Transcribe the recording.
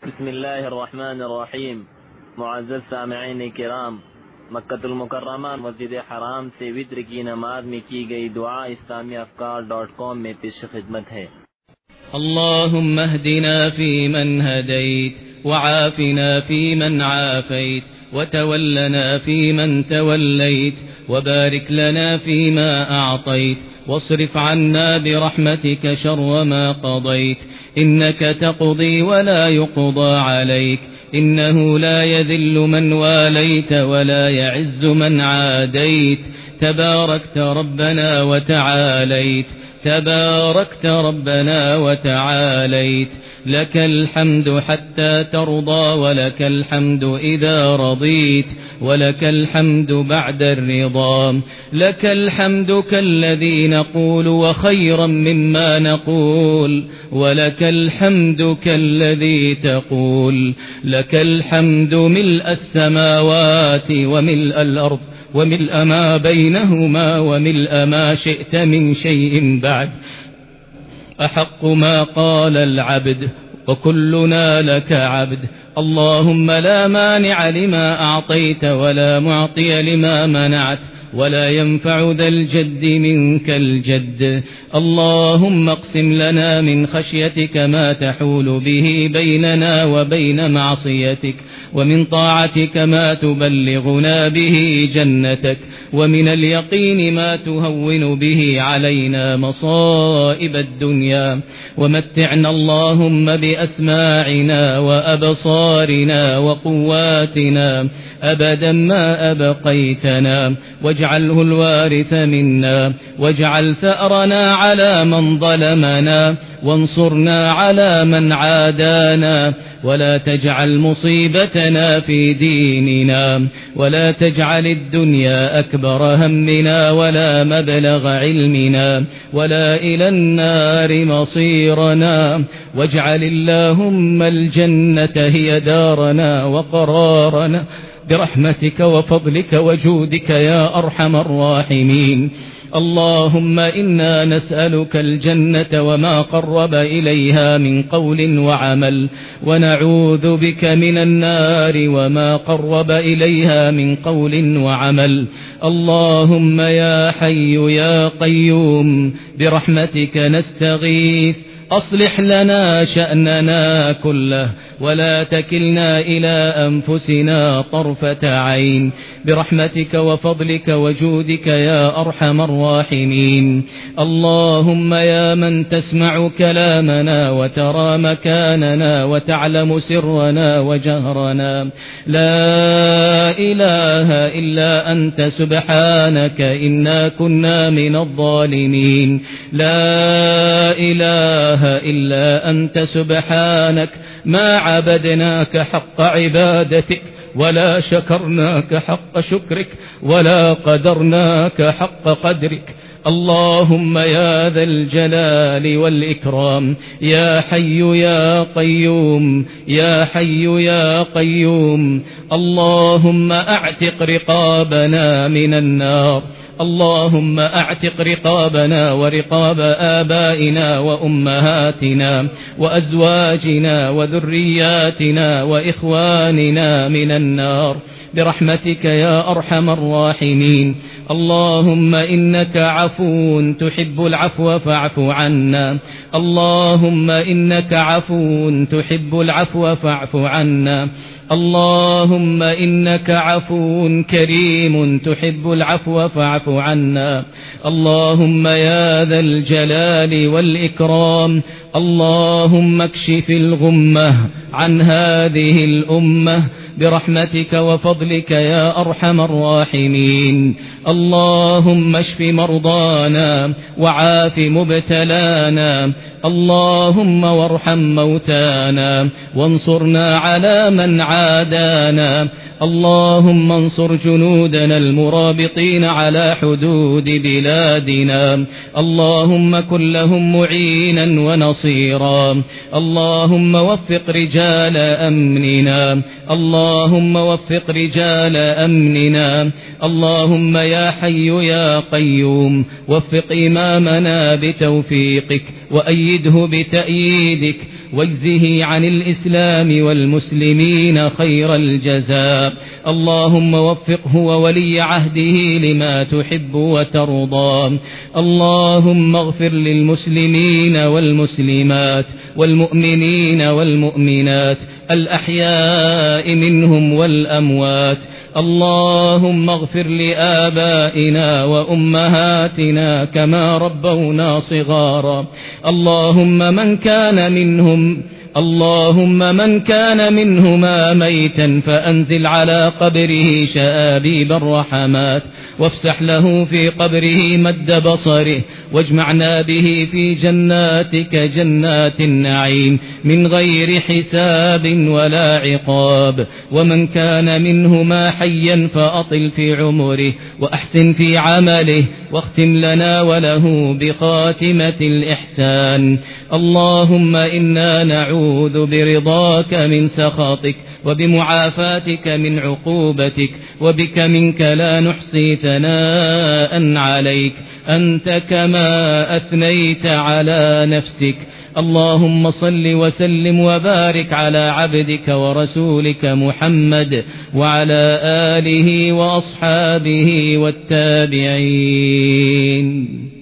بسم الله الرحمن الرحیم. معزز سامعین کرام، مکہ المکرمہ مسجد حرام سے وتر کی نماز میں کی گئی دعا اسلامی افکار.com میں پیش خدمت ہے۔ اللهم اهدنا فيمن هديت، وعافنا فيمن عافيت، وتولنا فيمن توليت، وبارك لنا فيما أعطيت، واصرف عنا برحمتك شر ما قضيت، إنك تقضي ولا يقضى عليك، إنه لا يذل من واليت ولا يعز من عاديت، تباركت ربنا وتعاليت، تباركت ربنا وتعاليت، لك الحمد حتى ترضى، ولك الحمد إذا رضيت، ولك الحمد بعد الرضا، لك الحمد كالذي نقول وخيرا مما نقول، ولك الحمد كالذي تقول، لك الحمد ملء السماوات وملء الأرض وملء ما بينهما وملء ما شئت من شيء بعد، أحق ما قال العبد وكلنا لك عبد. اللهم لا مانع لما أعطيت ولا معطي لما منعت، ولا ينفع ذا الجد منك الجد. اللهم اقسم لنا من خشيتك ما تحول به بيننا وبين معصيتك، ومن طاعتك ما تبلغنا به جنتك، ومن اليقين ما تهون به علينا مصائب الدنيا، ومتعنا اللهم بأسماعنا وأبصارنا وقواتنا أبدا ما أبقيتنا، واجعله الوارث منا، واجعل ثأرنا على من ظلمنا، وانصرنا على من عادانا، ولا تجعل مصيبتنا في ديننا، ولا تجعل الدنيا أكبر همنا ولا مبلغ علمنا ولا إلى النار مصيرنا، واجعل اللهم الجنة هي دارنا وقرارنا برحمتك وفضلك وجودك يا أرحم الراحمين. اللهم إنا نسألك الجنة وما قرب إليها من قول وعمل، ونعوذ بك من النار وما قرب إليها من قول وعمل. اللهم يا حي يا قيوم برحمتك نستغيث، أصلح لنا شأننا كله، ولا تكلنا إلى أنفسنا طرفة عين، برحمتك وفضلك وجودك يا أرحم الراحمين. اللهم يا من تسمع كلامنا وترى مكاننا وتعلم سرنا وجهرنا، لا إله إلا أنت سبحانك إنا كنا من الظالمين، لا إله إلا أنت سبحانك ما عبدناك حق عبادتك، ولا شكرناك حق شكرك، ولا قدرناك حق قدرك. اللهم يا ذا الجلال والإكرام، يا حي يا قيوم، يا حي يا قيوم، اللهم أعتق رقابنا من النار، اللهم أعتق رقابنا ورقاب آبائنا وأمهاتنا وأزواجنا وذرياتنا وإخواننا من النار برحمتك يا أرحم الراحمين. اللهم إنك عفو تحب العفو فاعف عنا، اللهم إنك عفو تحب العفو فاعف عنا، اللهم إنك عفو كريم تحب العفو فاعف عنا. اللهم يا ذا الجلال والإكرام، اللهم اكشف الغمة عن هذه الأمة برحمتك وفضلك يا أرحم الراحمين. اللهم اشف مرضانا وعاف مبتلانا، اللهم وارحم موتانا، وانصرنا على من عادانا، اللهم انصر جنودنا المرابطين على حدود بلادنا، اللهم كن لهم معينا ونصيرا، اللهم وفق رجال أمننا، اللهم وفق رجال أمننا، اللهم يا حي يا قيوم وفق إمامنا بتوفيقك، وأيده بتأييدك، واجزه عن الإسلام والمسلمين خير الجزاء. اللهم وفقه وولي عهده لما تحب وترضى. اللهم اغفر للمسلمين والمسلمات والمؤمنين والمؤمنات الأحياء منهم والأموات. اللهم اغفر لآبائنا وأمهاتنا كما ربونا صغارا. اللهم من كان منهما ميتا فأنزل على قبره شآبيب الرحمات، وافسح له في قبره مد بصره، واجمعنا به في جناتك جنات النعيم من غير حساب ولا عقاب. ومن كان منهما حيا فأطل في عمره وأحسن في عمله، واختم لنا وله بخاتمة الإحسان. اللهم إنا نعوذ برضاك من سخطك، وبمعافاتك من عقوبتك، وبك منك لا نحصي ثناء عليك أنت كما أثنيت على نفسك. اللهم صل وسلم وبارك على عبدك ورسولك محمد وعلى آله وأصحابه والتابعين.